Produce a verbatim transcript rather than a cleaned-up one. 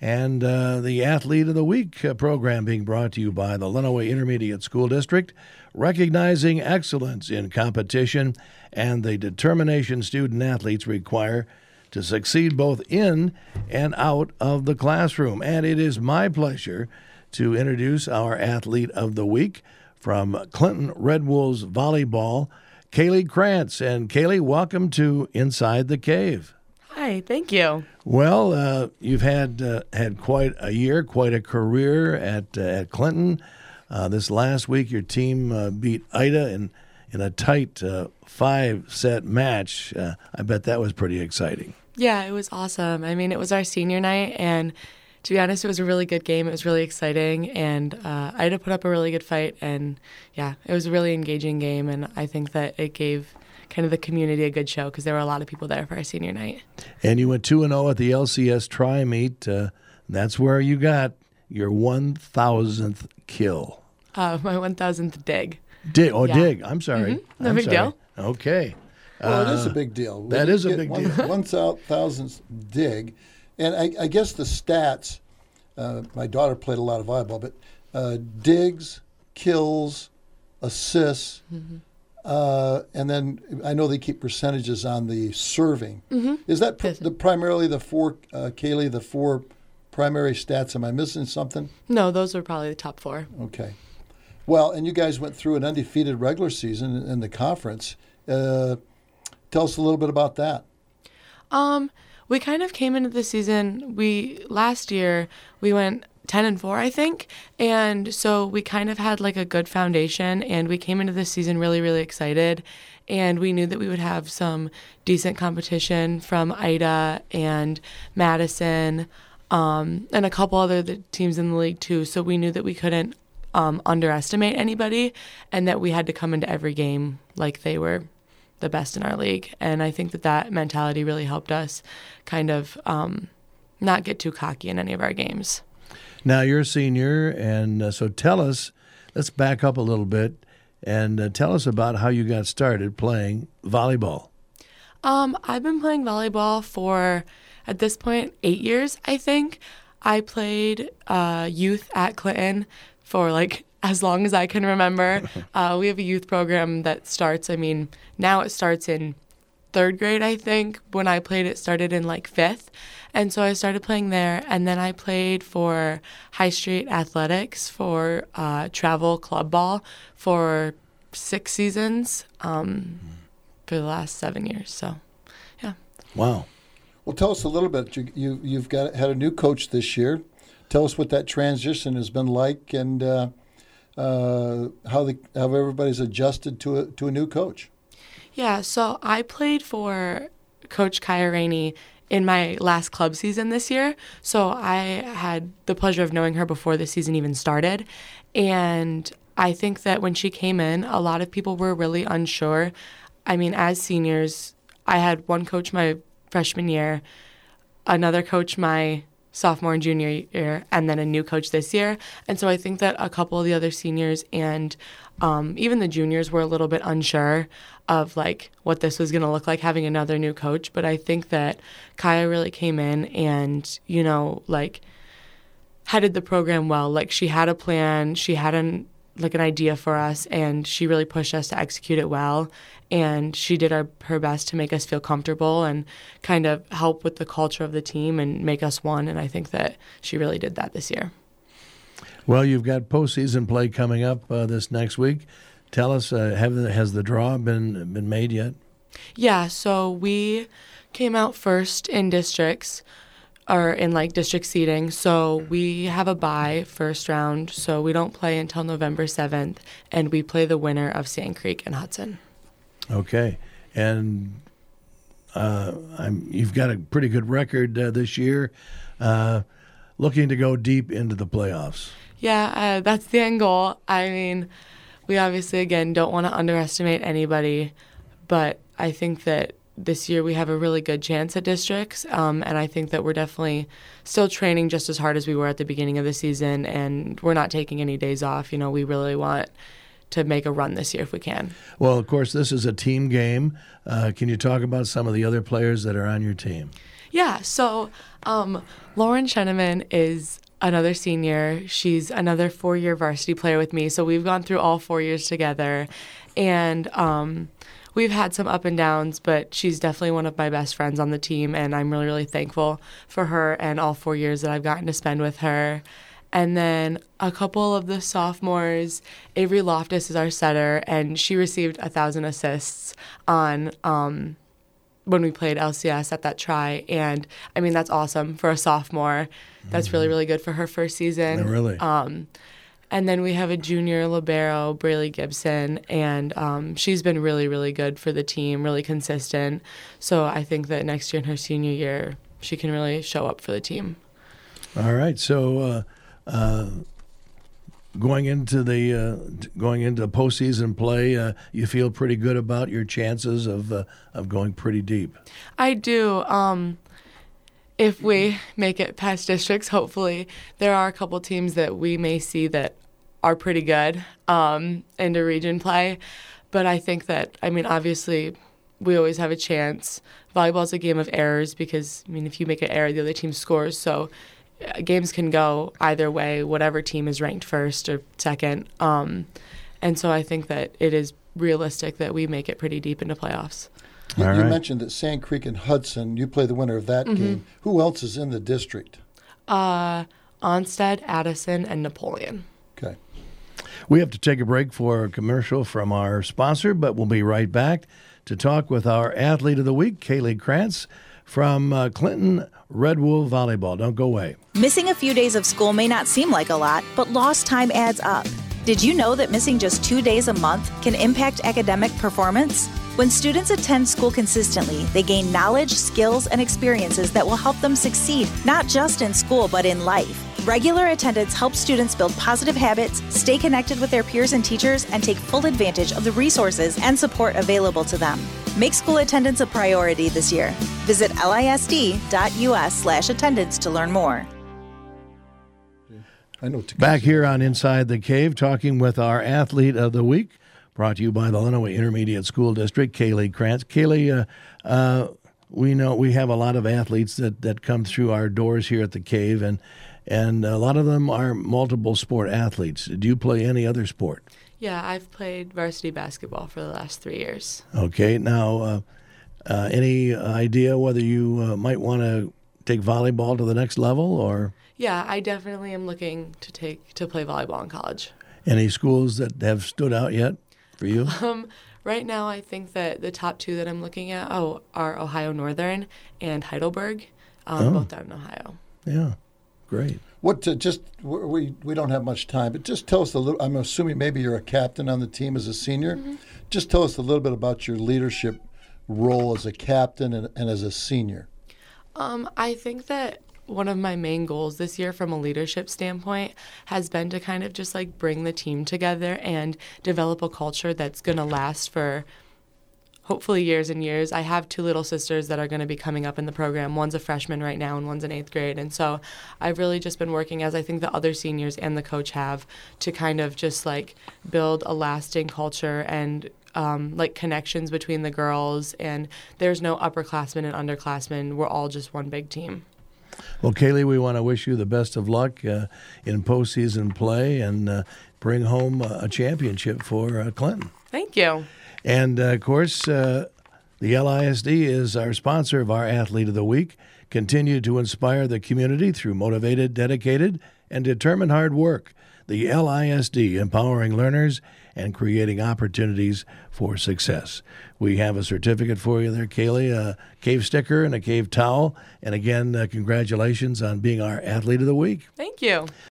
And uh, the Athlete of the Week uh, program being brought to you by the Lenawee Intermediate School District, recognizing excellence in competition and the determination student-athletes require to succeed both in and out of the classroom. And it is my pleasure to introduce our Athlete of the Week from Clinton Red Wolves Volleyball, Kaylee Krantz. And Kaylee, welcome to Inside the Cave. Hi, thank you. Well, uh, you've had uh, had quite a year, quite a career at uh, at Clinton. Uh, this last week, your team uh, beat Ida in in a tight uh, five-set match. Uh, I bet that was pretty exciting. Yeah, it was awesome. I mean, it was our senior night, and to be honest, it was a really good game. It was really exciting, and uh, Ida put up a really good fight, and yeah, it was a really engaging game, and I think that it gave kind of the community a good show because there were a lot of people there for our senior night. And you went two and oh at the L C S Tri-Meet. Uh, that's where you got your one thousandth kill. Uh, my one thousandth dig. Dig, oh, yeah. dig. I'm sorry. Mm-hmm. No I'm big sorry. deal. Okay. Well, uh, it is a big deal. When that you is a get big one, deal. one thousandth dig. And I, I guess the stats, uh, my daughter played a lot of volleyball, but uh, digs, kills, assists, mm-hmm. uh, and then I know they keep percentages on the serving. Mm-hmm. Is that pr- the, primarily the four, uh, Kaylee, the four primary stats? Am I missing something? No, those are probably the top four. Okay. Well, and you guys went through an undefeated regular season in the conference. Uh, tell us a little bit about that. Um, we kind of came into the season, we last year we went ten and four, I think, and so we kind of had like a good foundation, and we came into the season really, really excited, and we knew that we would have some decent competition from Ida and Madison, um, and a couple other teams in the league too. So we knew that we couldn't um, underestimate anybody, and that we had to come into every game like they were the best in our league. And I think that that mentality really helped us kind of um, not get too cocky in any of our games. Now you're a senior, and uh, so tell us, let's back up a little bit, and uh, tell us about how you got started playing volleyball. Um, I've been playing volleyball for, at this point, eight years, I think. I played uh, youth at Clinton for like as long as I can remember. Uh, we have a youth program that starts, I mean, now it starts in third grade, I think. When I played, it started in like fifth. And so I started playing there, and then I played for High Street Athletics for uh, travel club ball for six seasons um, for the last seven years. So, yeah. Wow. Well, tell us a little bit. You, you, you've got had a new coach this year. Tell us what that transition has been like, and uh, uh, how the how everybody's adjusted to a to a new coach. Yeah. So I played for Coach Kaya Rainey in my last club season this year. So I had the pleasure of knowing her before the season even started, and I think that when she came in, a lot of people were really unsure. I mean, as seniors, I had one coach my freshman year, another coach my sophomore and junior year, and then a new coach this year. And so I think that a couple of the other seniors and um, even the juniors were a little bit unsure of like what this was going to look like having another new coach. But I think that Kaya really came in and, you know, like headed the program well. Like she had a plan, she had an like an idea for us, and she really pushed us to execute it well. And she did our, her best to make us feel comfortable and kind of help with the culture of the team and make us one. And I think that she really did that this year. Well, you've got postseason play coming up uh, this next week. Tell us, uh, have the, has the draw been been made yet? Yeah, so we came out first in districts, or in like district seating. So we have a bye first round, so we don't play until November seventh, and we play the winner of Sand Creek and Hudson. Okay. And uh, I'm, you've got a pretty good record uh, this year, uh, looking to go deep into the playoffs. Yeah, uh, that's the end goal. I mean, we obviously, again, don't want to underestimate anybody, but I think that this year we have a really good chance at districts, um, and I think that we're definitely still training just as hard as we were at the beginning of the season, and we're not taking any days off. You know, we really want to make a run this year if we can. Well, of course, this is a team game. Uh, can you talk about some of the other players that are on your team? Yeah, so um, Lauren Sheneman is another senior. She's another four-year varsity player with me, so we've gone through all four years together, and um, we've had some up and downs, but she's definitely one of my best friends on the team, and I'm really, really thankful for her and all four years that I've gotten to spend with her. And then a couple of the sophomores, Avery Loftus is our setter, and she received a thousand assists on um, when we played L C S at that try. And, I mean, that's awesome for a sophomore. That's really, really good for her first season. Yeah, really. Um, and then we have a junior libero, Braylee Gibson, and um, she's been really, really good for the team, really consistent. So I think that next year in her senior year, she can really show up for the team. All right, so uh, uh, going into the uh, going into postseason play, uh, you feel pretty good about your chances of uh, of going pretty deep. I do. Um, if we make it past districts, hopefully, there are a couple teams that we may see that are pretty good um, into region play. But I think that, I mean, obviously, we always have a chance. Volleyball is a game of errors because, I mean, if you make an error, the other team scores. So uh, games can go either way, whatever team is ranked first or second. Um, and so I think that it is realistic that we make it pretty deep into playoffs. You, All you right. mentioned that Sand Creek and Hudson, you play the winner of that Mm-hmm. game. Who else is in the district? Uh, Onstead, Addison, and Napoleon. Okay. We have to take a break for a commercial from our sponsor, but we'll be right back to talk with our Athlete of the Week, Kaylee Krantz from uh, Clinton Red Wolf Volleyball. Don't go away. Missing a few days of school may not seem like a lot, but lost time adds up. Did you know that missing just two days a month can impact academic performance? When students attend school consistently, they gain knowledge, skills, and experiences that will help them succeed, not just in school, but in life. Regular attendance helps students build positive habits, stay connected with their peers and teachers, and take full advantage of the resources and support available to them. Make school attendance a priority this year. Visit lisd.us slash attendance to learn more. I know. Tecumseh. Back here on Inside the Cave, talking with our Athlete of the Week, brought to you by the Lenawee Intermediate School District, Kaylee Krantz. Kaylee, uh, uh, we know we have a lot of athletes that, that come through our doors here at the Cave, and and a lot of them are multiple sport athletes. Do you play any other sport? Yeah, I've played varsity basketball for the last three years. Okay, now, uh, uh, any idea whether you uh, might want to take volleyball to the next level, or Yeah, I definitely am looking to take to play volleyball in college. any schools that have stood out yet for you? Um, right now, I think that the top two that I'm looking at oh are Ohio Northern and Heidelberg, um, Oh. both down in Ohio. Yeah, great. What? Uh, just we we don't have much time, but just tell us a little. I'm assuming maybe you're a captain on the team as a senior. Mm-hmm. Just tell us a little bit about your leadership role as a captain and, and as a senior. Um, I think that one of my main goals this year from a leadership standpoint has been to kind of just like bring the team together and develop a culture that's going to last for hopefully years and years. I have two little sisters that are going to be coming up in the program. One's a freshman right now and one's in eighth grade. And so I've really just been working, as I think the other seniors and the coach have, to kind of just like build a lasting culture and um, like connections between the girls. And there's no upperclassmen and underclassmen. We're all just one big team. Well, Kaylee, we want to wish you the best of luck uh, in postseason play and uh, bring home uh, a championship for uh, Clinton. Thank you. And, uh, of course, uh, the L I S D is our sponsor of our Athlete of the Week. Continue to inspire the community through motivated, dedicated, and determined hard work. The L I S D, empowering learners and creating opportunities for success. We have a certificate for you there, Kaylee, a cave sticker and a cave towel. And again, uh, congratulations on being our Athlete of the Week. Thank you.